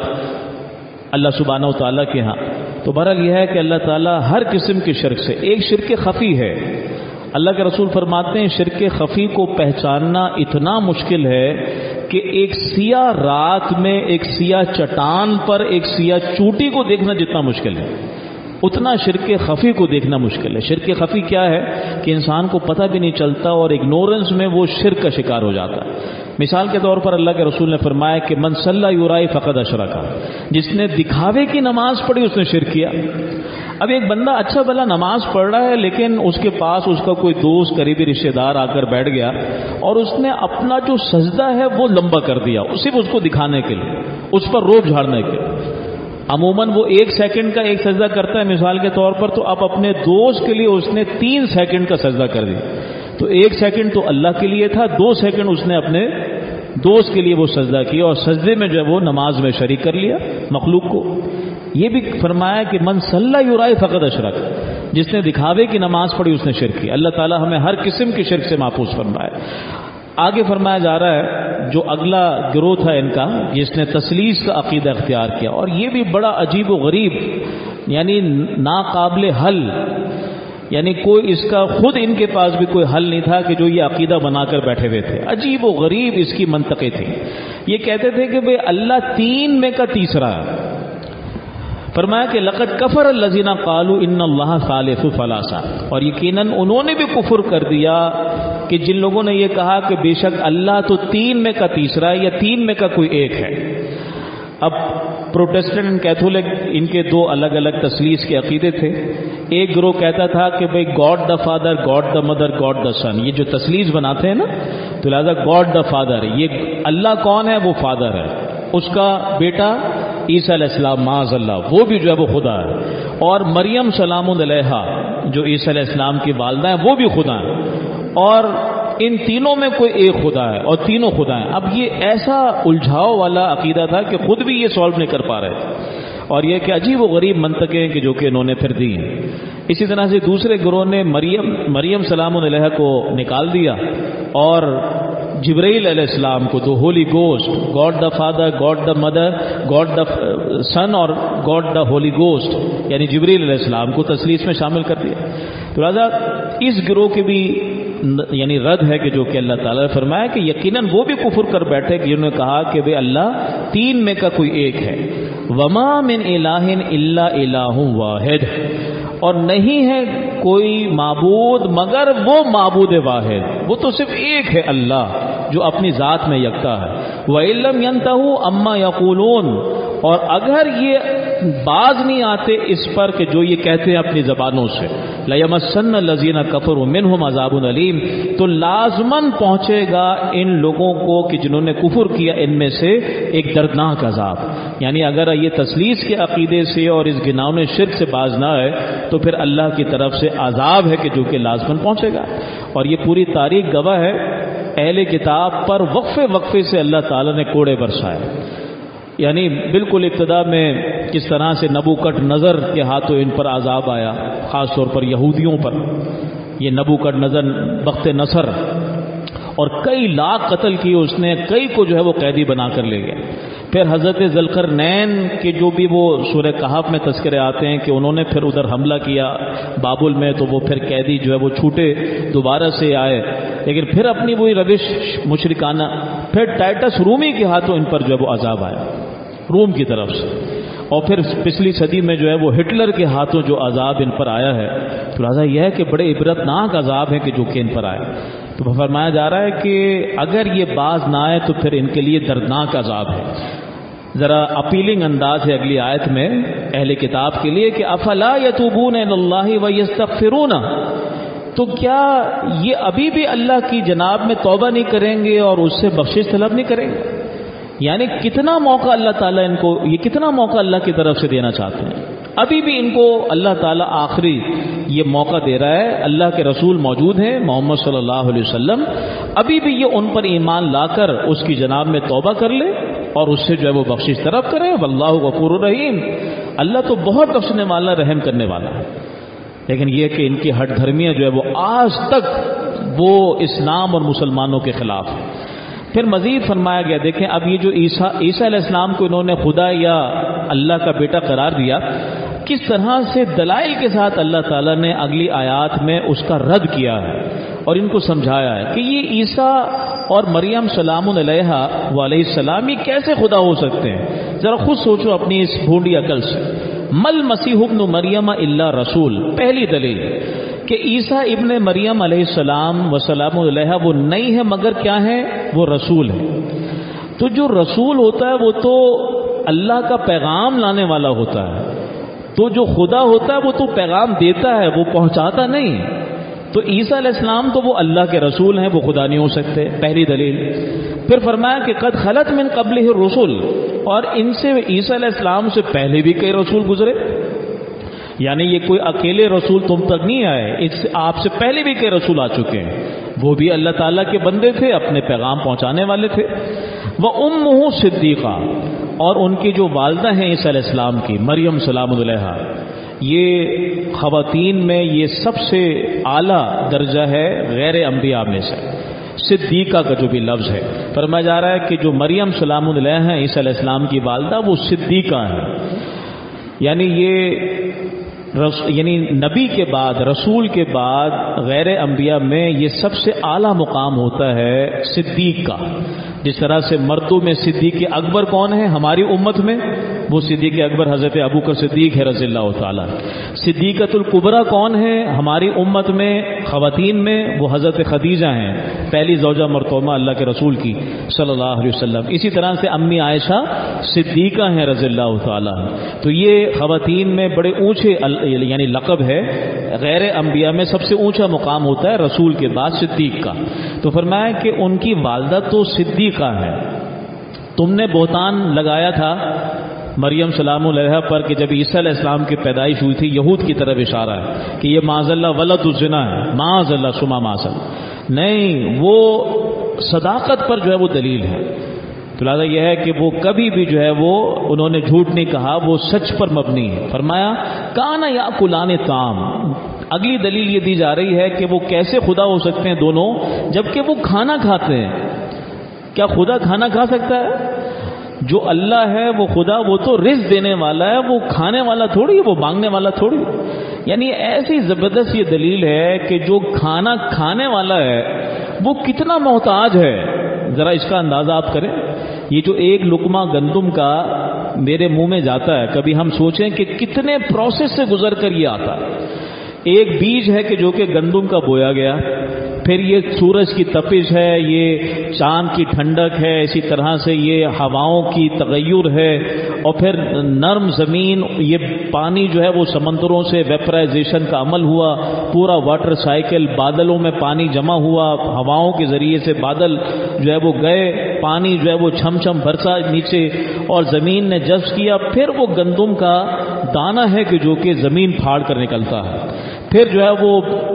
اللہ سبحانہ و تعالیٰ کے ہاں۔ تو بہرحال یہ ہے کہ اللہ تعالیٰ ہر قسم کے شرک سے، ایک شرک خفی ہے، اللہ کے رسول فرماتے ہیں شرک خفی کو پہچاننا اتنا مشکل ہے کہ ایک سیاہ رات میں ایک سیاہ چٹان پر ایک سیاہ چوٹی کو دیکھنا جتنا مشکل ہے، اتنا شرک خفی کو دیکھنا مشکل ہے۔ شرک خفی کیا ہے کہ انسان کو پتہ بھی نہیں چلتا اور اگنورنس میں وہ شرک کا شکار ہو جاتا ہے۔ مثال کے طور پر اللہ کے رسول نے فرمایا کہ من صلی یرائی فقد اشرک، جس نے دکھاوے کی نماز پڑھی اس نے شرک کیا۔ اب ایک بندہ اچھا بھلا نماز پڑھ رہا ہے، لیکن اس کے پاس اس کا کوئی دوست قریبی رشتہ دار آ کر بیٹھ گیا اور اس نے اپنا جو سجدہ ہے وہ لمبا کر دیا، صرف اس کو دکھانے کے لیے، اس پر روب جھاڑنے کے لیے۔ عموماً وہ ایک سیکنڈ کا ایک سجدہ کرتا ہے مثال کے طور پر، تو اب اپنے دوست کے لیے اس نے تین سیکنڈ کا سجدہ کر دیا۔ تو ایک سیکنڈ تو اللہ کے لیے تھا، دو سیکنڈ اس نے اپنے دوست کے لیے وہ سجدہ کیا، اور سجدے میں جو ہے وہ نماز میں شریک کر لیا مخلوق کو۔ یہ بھی فرمایا کہ من صلی یرائی فقد اشرک، جس نے دکھاوے کی نماز پڑھی اس نے شرک کی۔ اللہ تعالی ہمیں ہر قسم کی شرک سے محفوظ فرمائے۔ آگے فرمایا جا رہا ہے جو اگلا گروہ تھا ان کا جس نے تثلیث کا عقیدہ اختیار کیا، اور یہ بھی بڑا عجیب و غریب یعنی ناقابل حل، یعنی کوئی اس کا خود ان کے پاس بھی کوئی حل نہیں تھا کہ جو یہ عقیدہ بنا کر بیٹھے ہوئے تھے. عجیب و غریب اس کی منطقیں تھی. یہ کہتے تھے کہ بھئی اللہ تین میں کا تیسرا ہے. فرمایا کہ لقد کفر الذین قالوا ان اللہ ثالث ثلاثہ، اور یقیناً انہوں نے بھی کفر کر دیا کہ جن لوگوں نے یہ کہا کہ بے شک اللہ تو تین میں کا تیسرا ہے یا تین میں کا کوئی ایک ہے. اب پروٹیسٹنٹ اینڈ کیتھولک ان کے دو الگ الگ تثلیث کے عقیدے تھے. ایک گروہ کہتا تھا کہ بھئی God the father, God the mother, God the son. یہ جو تثلیث بناتے ہیں نا تو لہذا گاڈ دا فادر، یہ اللہ کون ہے؟ وہ فادر ہے، اس کا بیٹا عیسیٰ علیہ السلام معاذ اللہ وہ بھی جو ہے وہ خدا ہے، اور مریم سلام علیہا جو عیسیٰ علیہ السلام کی والدہ ہیں وہ بھی خدا ہیں، اور ان تینوں میں کوئی ایک خدا ہے اور تینوں خدا ہیں. اب یہ ایسا الجھاؤ والا عقیدہ تھا کہ خود بھی یہ سالو نہیں کر پا رہے تھے، اور یہ کہ عجیب و غریب منطقیں کہ جو کہ انہوں نے پھر دی ہیں. اسی طرح سے دوسرے گروہ نے مریم مریم سلام علیہا کو نکال دیا اور جبرائیل علیہ السلام کو، تو holy ghost, God the father, God the mother, God the son اور گاڈ دا ہولی گوسٹ یعنی جبرائیل علیہ السلام کو تثلیث میں شامل کر دیا. تو لہذا اس گروہ کے بھی یعنی رد ہے کہ جو کہ اللہ تعالیٰ نے فرمایا کہ یقیناً وہ بھی کفر کر بیٹھے کہ جنہوں نے کہا کہ بھئی اللہ تین میں کا کوئی ایک ہے. وما من الہ الا الہ واحد، اور نہیں ہے کوئی معبود مگر وہ معبود واحد، وہ تو صرف ایک ہے اللہ جو اپنی ذات میں یکتا ہے. وَإِن لَّمْ يَنْتَهُوا عَمَّا يَقُولُونَ، اور اگر یہ باز نہیں آتے اس پر کہ جو یہ کہتے ہیں اپنی زبانوں سے، لَيَمَسَّنَّ الَّذِينَ كَفَرُوا مِنْهُمْ عَذَابٌ أَلِيمٌ، تو لازماً پہنچے گا ان لوگوں کو کہ جنہوں نے کفر کیا ان میں سے ایک دردناک عذاب. یعنی اگر یہ تثلیث کے عقیدے سے اور اس گناہوں شرک سے باز نہ آئے تو پھر اللہ کی طرف سے عذاب ہے کہ جو کہ لازماً پہنچے گا. اور یہ پوری تاریخ گواہ ہے، اہل کتاب پر وقفے وقفے سے اللہ تعالیٰ نے کوڑے برسائے. یعنی بالکل ابتدا میں کس طرح سے نبوکٹ نظر کے ہاتھوں ان پر عذاب آیا، خاص طور پر یہودیوں پر. یہ نبوکٹ نظر بخت نصر، اور کئی لاکھ قتل کیے اس نے، کئی کو جو ہے وہ قیدی بنا کر لے گئے. پھر حضرت ذوالقرنین کے جو بھی وہ سورہ کہف میں تذکرے آتے ہیں کہ انہوں نے پھر ادھر حملہ کیا بابل میں، تو وہ پھر قیدی جو ہے وہ چھوٹے دوبارہ سے آئے، لیکن پھر اپنی وہی روش مشرکانہ. پھر ٹائٹس رومی کے ہاتھوں ان پر جو ہے وہ عذاب آیا روم کی طرف سے، اور پھر پچھلی صدی میں جو ہے وہ ہٹلر کے ہاتھوں جو عذاب ان پر آیا ہے. تو لہٰذا یہ ہے کہ بڑے عبرتناک عذاب ہیں کہ جو کہ ان پر آئے. تو فرمایا جا رہا ہے کہ اگر یہ باز نہ آئے تو پھر ان کے لیے دردناک عذاب ہے. ذرا اپیلنگ انداز ہے اگلی آیت میں اہل کتاب کے لیے کہ افلا یتوبون الی اللہ ویستغفرون، تو کیا یہ ابھی بھی اللہ کی جناب میں توبہ نہیں کریں گے اور اس سے بخشش طلب نہیں کریں گے؟ یعنی کتنا موقع اللہ تعالیٰ ان کو، یہ کتنا موقع اللہ کی طرف سے دینا چاہتے ہیں. ابھی بھی ان کو اللہ تعالیٰ آخری یہ موقع دے رہا ہے. اللہ کے رسول موجود ہیں محمد صلی اللہ علیہ وسلم، ابھی بھی یہ ان پر ایمان لا کر اس کی جناب میں توبہ کر لے اور اس سے جو ہے وہ بخشش طلب کرے. واللہ غفور الرحیم، اللہ تو بہت بخشنے والا، رحم کرنے والا ہے. لیکن یہ کہ ان کی ہٹ دھرمیاں جو ہے وہ آج تک وہ اسلام اور مسلمانوں کے خلاف ہے. پھر مزید فرمایا گیا، دیکھیں اب یہ جو عیسیٰ عیسیٰ علیہ السلام کو انہوں نے خدا یا اللہ کا بیٹا قرار دیا، کس طرح سے دلائل کے ساتھ اللہ تعالیٰ نے اگلی آیات میں اس کا رد کیا ہے اور ان کو سمجھایا ہے کہ یہ عیسیٰ اور مریم سلام علیہا علیہ السلام یہ کیسے خدا ہو سکتے ہیں. ذرا خود سوچو اپنی اس بھونڈی عقل سے. مل مسیح ابن مریم الا رسول، پہلی دلیل کہ عیسیٰ ابن مریم علیہ السلام وسلام علیہ وہ نہیں ہے مگر کیا ہے، وہ رسول ہے. تو جو رسول ہوتا ہے وہ تو اللہ کا پیغام لانے والا ہوتا ہے، تو جو خدا ہوتا ہے وہ تو پیغام دیتا ہے، وہ پہنچاتا نہیں. تو عیسیٰ علیہ السلام تو وہ اللہ کے رسول ہیں، وہ خدا نہیں ہو سکتے، پہلی دلیل. پھر فرمایا کہ قد خلت من قبلہ الرسل، اور ان سے عیسیٰ علیہ السلام سے پہلے بھی کئی رسول گزرے. یعنی یہ کوئی اکیلے رسول تم تک نہیں آئے، اس سے آپ سے پہلے بھی کئی رسول آ چکے ہیں، وہ بھی اللہ تعالیٰ کے بندے تھے، اپنے پیغام پہنچانے والے تھے. وَأُمُّهُ صِدِّيقَةٌ، اور ان کی جو والدہ ہیں عیسیٰ علیہ السلام کی مریم سلام علیہا، یہ خواتین میں یہ سب سے اعلیٰ درجہ ہے غیر انبیاء میں سے. صدیقہ کا جو بھی لفظ ہے، فرمایا جا رہا ہے کہ جو مریم سلام اللہ علیہ ہیں، عیسیٰ علیہ السلام کی والدہ، وہ صدیقہ ہیں. یعنی یہ رس یعنی نبی کے بعد، رسول کے بعد غیر انبیاء میں یہ سب سے اعلیٰ مقام ہوتا ہے صدیق کا. جس طرح سے مردوں میں صدیق اکبر کون ہے ہماری امت میں؟ وہ صدیق اکبر حضرت ابوبکر صدیق ہے رضی اللہ تعالیٰ. صدیقۃ الکبریٰ کون ہے ہماری امت میں خواتین میں؟ وہ حضرت خدیجہ ہیں، پہلی زوجہ مرطومہ اللہ کے رسول کی صلی اللہ علیہ وسلم. اسی طرح سے امی عائشہ صدیقہ ہیں رضی اللہ تعالیٰ. تو یہ خواتین میں بڑے اونچے یعنی لقب ہے. غیر انبیاء میں سب سے اونچا مقام ہوتا ہے رسول کے بعد صدیق کا. تو فرمایا کہ ان کی والدہ تو صدیقہ ہے. تم نے بہتان لگایا تھا مریم سلام علیہ پر کہ جب عیسیٰ علیہ السلام کی پیدائش ہوئی تھی، یہود کی طرف اشارہ ہے کہ یہ معاذ اللہ ولد الزنا ہے، معاذ اللہ سما معاذ اللہ. نہیں، وہ صداقت پر جو ہے وہ دلیل ہے. تو لہٰذا یہ ہے کہ وہ کبھی بھی جو ہے وہ انہوں نے جھوٹ نہیں کہا، وہ سچ پر مبنی ہے. فرمایا کانا یا کلان طعام. اگلی دلیل یہ دی جا رہی ہے کہ وہ کیسے خدا ہو سکتے ہیں دونوں جبکہ وہ کھانا کھاتے ہیں. کیا خدا کھانا کھا سکتا ہے؟ جو اللہ ہے وہ خدا، وہ تو رزق دینے والا ہے، وہ کھانے والا تھوڑی، وہ مانگنے والا تھوڑی. یعنی ایسی زبردست یہ دلیل ہے کہ جو کھانا کھانے والا ہے وہ کتنا محتاج ہے. ذرا اس کا اندازہ آپ کریں. یہ جو ایک لقمہ گندم کا میرے منہ میں جاتا ہے، کبھی ہم سوچیں کہ کتنے پروسیس سے گزر کر یہ آتا ہے. ایک بیج ہے کہ جو کہ گندم کا بویا گیا، پھر یہ سورج کی تپش ہے، یہ چاند کی ٹھنڈک ہے، اسی طرح سے یہ ہواؤں کی تغیر ہے، اور پھر نرم زمین، یہ پانی جو ہے وہ سمندروں سے ویپرائزیشن کا عمل ہوا، پورا واٹر سائیکل، بادلوں میں پانی جمع ہوا، ہواؤں کے ذریعے سے بادل جو ہے وہ گئے، پانی جو ہے وہ چھم چھم برسا نیچے اور زمین نے جذب کیا. پھر وہ گندم کا دانہ ہے کہ جو کہ زمین پھاڑ کر نکلتا ہے. پھر جو ہے وہ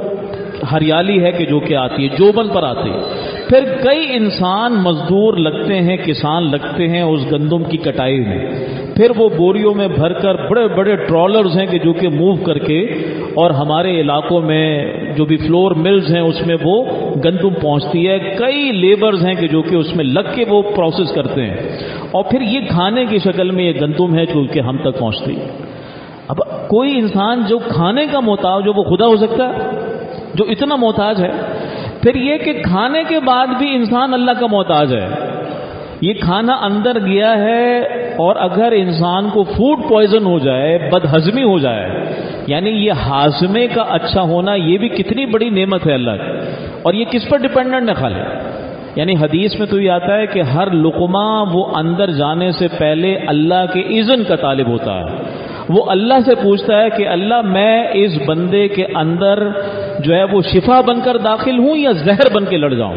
ہریالی ہے کہ جو کہ آتی ہے، جوبن پر آتی ہے. پھر کئی انسان مزدور لگتے ہیں، کسان لگتے ہیں اس گندم کی کٹائی میں. پھر وہ بوریوں میں بھر کر بڑے بڑے ٹرالرز ہیں کہ جو کہ موو کر کے، اور ہمارے علاقوں میں جو بھی فلور ملز ہیں اس میں وہ گندم پہنچتی ہے. کئی لیبرز ہیں کہ جو کہ اس میں لگ کے وہ پروسیس کرتے ہیں، اور پھر یہ کھانے کی شکل میں یہ گندم ہے جو کہ ہم تک پہنچتی ہے. اب کوئی انسان جو کھانے کا محتاج ہو وہ خدا ہو سکتا ہے جو اتنا محتاج ہے؟ پھر یہ کہ کھانے کے بعد بھی انسان اللہ کا محتاج ہے. یہ کھانا اندر گیا ہے، اور اگر انسان کو فوڈ پوائزن ہو جائے، بد ہضمی ہو جائے، یعنی یہ ہاضمے کا اچھا ہونا یہ بھی کتنی بڑی نعمت ہے اللہ کی. اور یہ کس پر ڈیپینڈنٹ ہے؟ خالی یعنی حدیث میں تو یہ آتا ہے کہ ہر لقمہ وہ اندر جانے سے پہلے اللہ کے اذن کا طالب ہوتا ہے. وہ اللہ سے پوچھتا ہے کہ اللہ میں اس بندے کے اندر جو ہے وہ شفا بن کر داخل ہوں یا زہر بن کے لڑ جاؤں.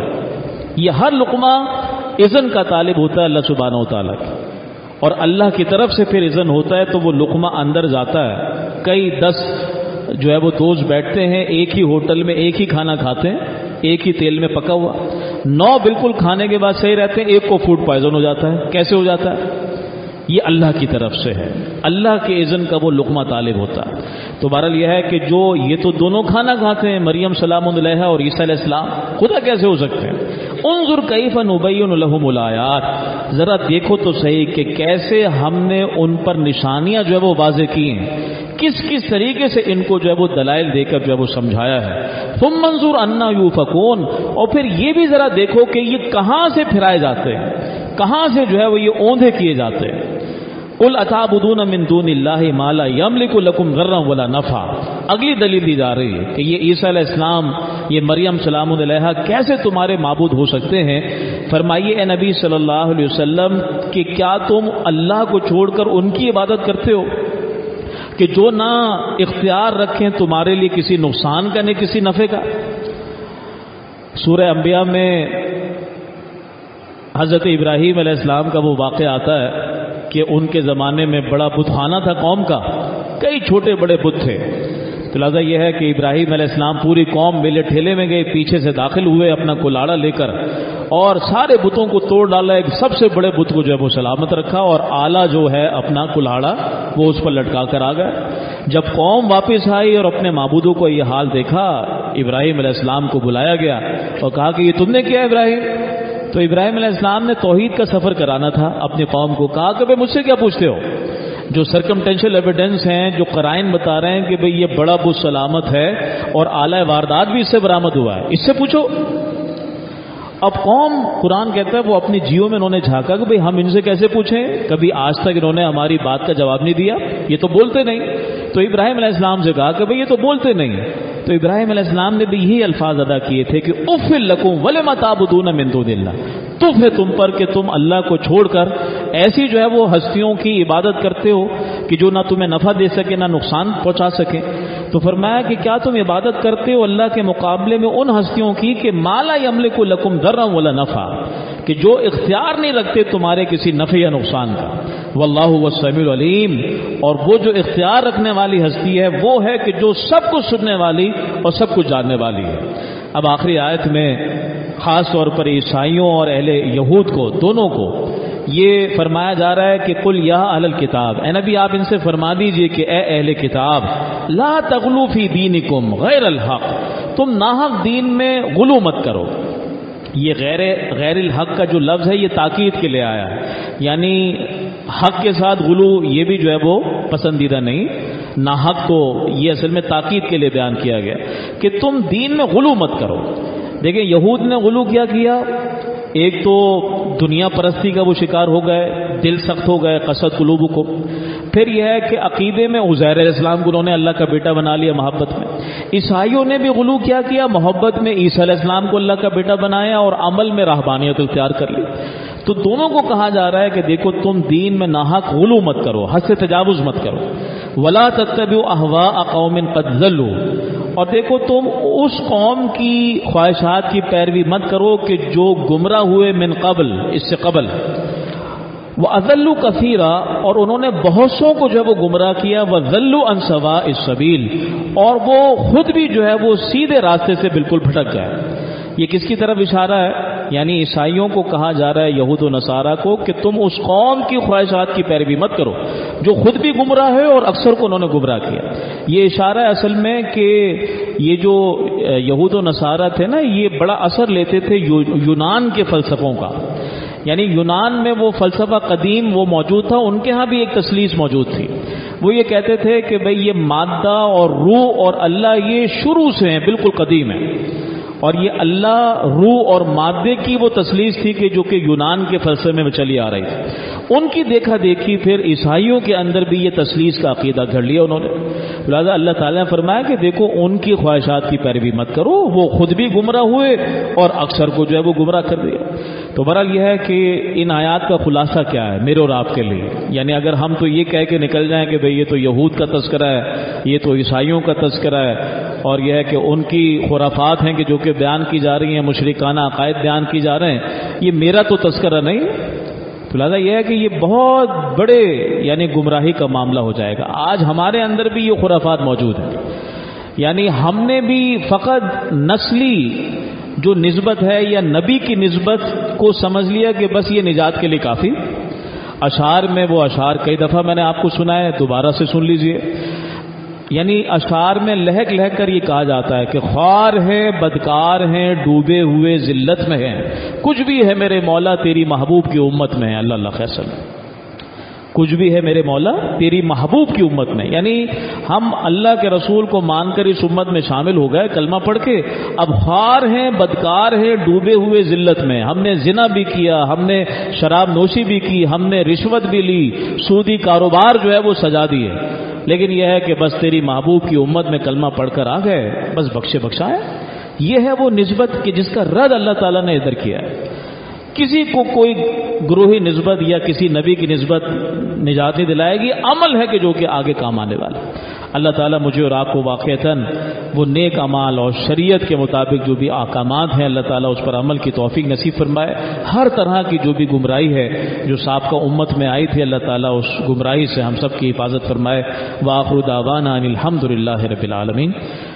یہ ہر لقمہ اذن کا طالب ہوتا ہے اللہ سبحانہ و تعالیٰ کی، اور اللہ کی طرف سے پھر اذن ہوتا ہے تو وہ لقمہ اندر جاتا ہے. کئی دس جو ہے وہ دوست بیٹھتے ہیں ایک ہی ہوٹل میں، ایک ہی کھانا کھاتے ہیں، ایک ہی تیل میں پکا ہوا. نو بالکل کھانے کے بعد صحیح رہتے ہیں، ایک کو فوڈ پوائزن ہو جاتا ہے. کیسے ہو جاتا ہے؟ یہ اللہ کی طرف سے ہے، اللہ کے اذن کا وہ لقمہ طالب ہوتا ہے. تو بہرحال یہ ہے کہ جو یہ تو دونوں کھانا کھاتے ہیں، مریم سلام علیہ اور عیسیٰ علیہ السلام، خدا کیسے ہو سکتے ہیں؟ انظر کیف نبین لہم الآیات. ذرا دیکھو تو صحیح کہ کیسے ہم نے ان پر نشانیاں جو ہے وہ واضح کی ہیں، کس کس طریقے سے ان کو جو ہے وہ دلائل دے کر جو ہے وہ سمجھایا ہے. ثم انظر انا یوفکون. اور پھر یہ بھی ذرا دیکھو کہ یہ کہاں سے پھرائے جاتے ہیں، کہاں سے جو ہے وہ یہ اوندھے کیے جاتے ہیں. قل اتعبدون من دون اللہ ما لا یملک لکم ضرا ولا نفع. اگلی دلیل دی جا رہی ہے کہ یہ عیسیٰ علیہ السلام، یہ مریم سلام علیہ کیسے تمہارے معبود ہو سکتے ہیں. فرمائیے اے نبی صلی اللہ علیہ وسلم کہ کیا تم اللہ کو چھوڑ کر ان کی عبادت کرتے ہو کہ جو نہ اختیار رکھیں تمہارے لیے کسی نقصان کا نہ کسی نفع کا. سورہ انبیاء میں حضرت ابراہیم علیہ السلام کا وہ واقعہ آتا ہے کہ ان کے زمانے میں بڑا بت خانہ تھا قوم کا، کئی چھوٹے بڑے بت تھے. تو لہٰذا یہ ہے کہ ابراہیم علیہ السلام پوری قوم میلے ٹھیلے میں گئے، پیچھے سے داخل ہوئے اپنا کلاڑا لے کر، اور سارے بتوں کو توڑ ڈالا، ایک سب سے بڑے بت کو جو ہے وہ سلامت رکھا، اور آلہ جو ہے اپنا کلاڑا وہ اس پر لٹکا کر آ گئے۔ جب قوم واپس آئی اور اپنے معبودوں کو یہ حال دیکھا، ابراہیم علیہ السلام کو بلایا گیا اور کہا کہ یہ تم نے کیا ابراہیم؟ تو ابراہیم علیہ السلام نے توحید کا سفر کرانا تھا اپنی قوم کو، کہا کہ بھئی مجھ سے کیا پوچھتے ہو؟ جو سرکمٹینشل ایویڈنس ہیں، جو قرائن بتا رہے ہیں کہ بھئی یہ بڑا بت سلامت ہے اور آلہ واردات بھی اس سے برآمد ہوا ہے، اس سے پوچھو۔ اب قوم، قرآن کہتا ہے وہ اپنی جیو میں انہوں نے جھانکا کہ بھئی ہم ان سے کیسے پوچھیں، کبھی آج تک انہوں نے ہماری بات کا جواب نہیں دیا، یہ تو بولتے نہیں۔ تو ابراہیم علیہ السلام سے کہا کہ بھئی یہ تو بولتے نہیں۔ تو ابراہیم علیہ السلام نے بھی یہی الفاظ ادا کیے تھے کہ اف لکم ولم تعبدون من دون اللہ، تف ہے تم پر کہ تم اللہ کو چھوڑ کر ایسی جو ہے وہ ہستیوں کی عبادت کرتے ہو کہ جو نہ تمہیں نفع دے سکے نہ نقصان پہنچا سکے۔ تو فرمایا کہ کیا تم عبادت کرتے ہو اللہ کے مقابلے میں ان ہستیوں کی کہ ما لا یملک لکم ضرا ولا نفع، کہ جو اختیار نہیں رکھتے تمہارے کسی نفع یا نقصان کا۔ واللہ هو السمیع العلیم، اور وہ جو اختیار رکھنے والی ہستی ہے وہ ہے کہ جو سب کچھ سننے والی اور سب کچھ جاننے والی ہے۔ اب آخری آیت میں خاص طور پر عیسائیوں اور اہل یہود کو، دونوں کو یہ فرمایا جا رہا ہے کہ قل یا اہل الکتاب، اے نبی آپ ان سے فرما دیجئے کہ اے اہل کتاب، لا تغلوا فی دینکم غیر الحق، تم ناحق دین میں غلو مت کرو۔ یہ غیر غیر الحق کا جو لفظ ہے یہ تاکید کے لیے آیا ہے، یعنی حق کے ساتھ غلو یہ بھی جو ہے وہ پسندیدہ نہیں، ناحق تو یہ اصل میں تاکید کے لیے بیان کیا گیا کہ تم دین میں غلو مت کرو۔ دیکھیں یہود نے غلو کیا کیا، ایک تو دنیا پرستی کا وہ شکار ہو گئے، دل سخت ہو گئے، قسد قلوبکم۔ پھر یہ ہے کہ عقیدے میں عزیر علیہ السلام کو انہوں نے اللہ کا بیٹا بنا لیا محبت میں۔ عیسائیوں نے بھی غلو کیا کیا، محبت میں عیسی علیہ السلام کو اللہ کا بیٹا بنایا اور عمل میں رہبانیت اختیار کر لی۔ تو دونوں کو کہا جا رہا ہے کہ دیکھو تم دین میں ناحق غلو مت کرو، حد سے تجاوز مت کرو۔ ولا تتبعوا اهواء قوم قد ضلوا، اور دیکھو تم اس قوم کی خواہشات کی پیروی مت کرو کہ جو گمراہ ہوئے من قبل، اس سے قبل۔ وَأَضَلُّوا كَثِيرًا، اور انہوں نے بہت سو کو جو ہے وہ گمراہ کیا، وَضَلُّوا عَن سَوَاءِ السَّبِيلِ، اور وہ خود بھی جو ہے وہ سیدھے راستے سے بالکل بھٹک گئے۔ یہ کس کی طرف اشارہ ہے؟ یعنی عیسائیوں کو کہا جا رہا ہے، یہود و نصارہ کو، کہ تم اس قوم کی خواہشات کی پیروی مت کرو جو خود بھی گمراہ ہے اور اکثر کو انہوں نے گمراہ کیا۔ یہ اشارہ ہے اصل میں کہ یہ جو یہود و نصارہ تھے نا، یہ بڑا اثر لیتے تھے یونان کے فلسفوں کا، یعنی یونان میں وہ فلسفہ قدیم وہ موجود تھا، ان کے ہاں بھی ایک تثلیث موجود تھی۔ وہ یہ کہتے تھے کہ بھئی یہ مادہ اور روح اور اللہ یہ شروع سے ہیں، بالکل قدیم ہے، اور یہ اللہ روح اور مادے کی وہ تثلیث تھی کہ جو کہ یونان کے فلسفے میں چلی آ رہی تھی۔ ان کی دیکھا دیکھی پھر عیسائیوں کے اندر بھی یہ تثلیث کا عقیدہ گھڑ لیا انہوں نے۔ لہٰذا اللہ تعالیٰ نے فرمایا کہ دیکھو ان کی خواہشات کی پیروی مت کرو، وہ خود بھی گمراہ ہوئے اور اکثر کو جو ہے وہ گمراہ کر دیا۔ تو بہرحال یہ ہے کہ ان آیات کا خلاصہ کیا ہے میرے اور آپ کے لیے، یعنی اگر ہم تو یہ کہہ کے نکل جائیں کہ بھئی یہ تو یہود کا تذکرہ ہے، یہ تو عیسائیوں کا تذکرہ ہے، اور یہ ہے کہ ان کی خرافات ہیں کہ جو کہ بیان کی جا رہی ہیں، مشرکانہ عقائد بیان کی جا رہے ہیں، یہ میرا تو تذکرہ نہیں، تو لہٰذا یہ ہے کہ یہ بہت بڑے یعنی گمراہی کا معاملہ ہو جائے گا۔ آج ہمارے اندر بھی یہ خرافات موجود ہیں، یعنی ہم نے بھی فقط نسلی جو نسبت ہے یا نبی کی نسبت کو سمجھ لیا کہ بس یہ نجات کے لیے کافی۔ اشعار میں وہ اشعار کئی دفعہ میں نے آپ کو سنا ہے، دوبارہ سے سن لیجئے۔ یعنی اشعار میں لہک لہک کر یہ کہا جاتا ہے کہ خوار ہیں، بدکار ہیں، ڈوبے ہوئے ذلت میں ہیں، کچھ بھی ہے میرے مولا تیری محبوب کی امت میں ہے۔ اللہ اللہ خیر صلی کچھ بھی ہے میرے مولا تیری محبوب کی امت میں، یعنی ہم اللہ کے رسول کو مان کر اس امت میں شامل ہو گئے کلمہ پڑھ کے، اب خوار ہیں، بدکار ہیں، ڈوبے ہوئے ذلت میں، ہم نے زنا بھی کیا، ہم نے شراب نوشی بھی کی، ہم نے رشوت بھی لی، سودی کاروبار جو ہے وہ سجا دیے، لیکن یہ ہے کہ بس تیری محبوب کی امت میں کلمہ پڑھ کر آ گئے، بس بخشے بخشائے۔ یہ ہے وہ نسبت کہ جس کا رد اللہ تعالیٰ نے ادھر کیا ہے۔ کسی کو کوئی گروہی نسبت یا کسی نبی کی نسبت نجات نہیں دلائے گی، عمل ہے کہ جو کہ آگے کام آنے والا۔ اللہ تعالیٰ مجھے اور آپ کو واقعتاً وہ نیک اعمال اور شریعت کے مطابق جو بھی احکامات ہیں اللہ تعالیٰ اس پر عمل کی توفیق نصیب فرمائے. ہر طرح کی جو بھی گمراہی ہے جو سابقہ امت میں آئی تھی اللہ تعالیٰ اس گمراہی سے ہم سب کی حفاظت فرمائے. وآخر دعوانا ان الحمد للہ رب العالمین.